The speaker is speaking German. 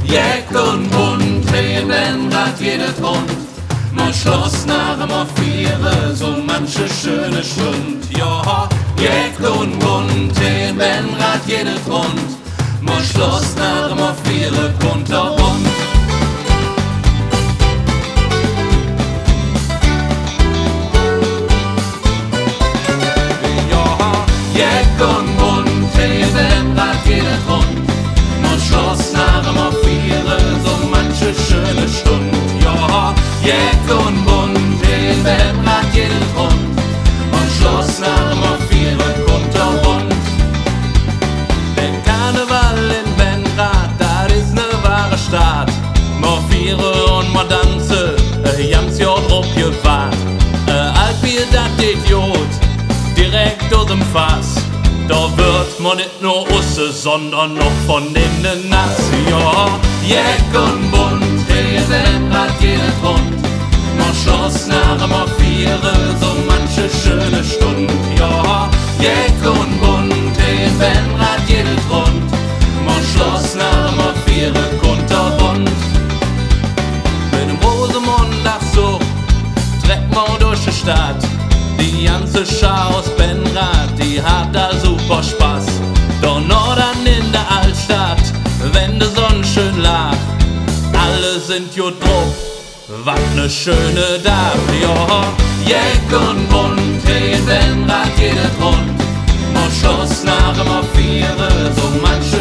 Jeck und bunt, hey, wenn Rad jedes rund. Mo Schloss nach mo Viere, so manche schöne Stund. Ja, Jeck und bunt, hey, wenn Rad jedes rund. Mo Schloss nach mo Viere, kunterbunt. Jeck und bunt, hey, wenn Rad jedes rund. Mo Schloss nach mo Viere, so manche schöne Stund. Ja, Jeck und bunt, hey, wenn Rad jedes rund. Mo Schloss nach mo Viere, kunterbunt. Der Karneval in Benrad, das ist ne wahre Stadt. Mo Viere und mo Danze, jams Jahr drauf gefahrt. Altbier, dat Idiot, direkt aus dem Fass. Da wird man nicht nur Usse, sondern noch von innen nass. Ja, Jeck und bunt, hey, wenn Rad jedes rund. Man Schloss nach mo Viere, so manche schöne Stund. Ja, Jeck und bunt, hey, wenn Rad jedes rund. Man Schloss nach mo Viere, kunterbunt. Mit dem Rosemond, ach so, trägt man durch die Stadt. Die ganze Schar aus Benrad, die hat da super Spaß. Doch Nordern in der Altstadt, wenn die Sonne schön lag, alle sind gut drauf, was ne schöne Dach. Ja, Jeck und bunt, hey, Benrad jedes rund. Mo Schloss nach mo Viere, so manche